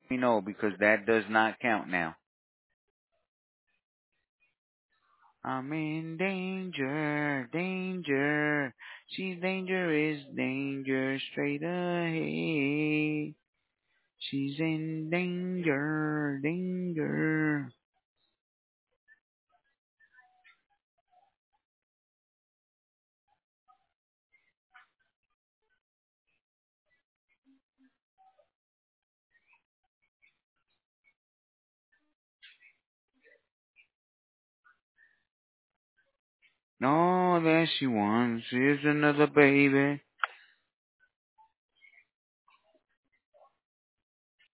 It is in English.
me know because that does not count now. I'm in danger, danger. She's dangerous, danger straight ahead. She's in danger, danger. All that she wants is another baby.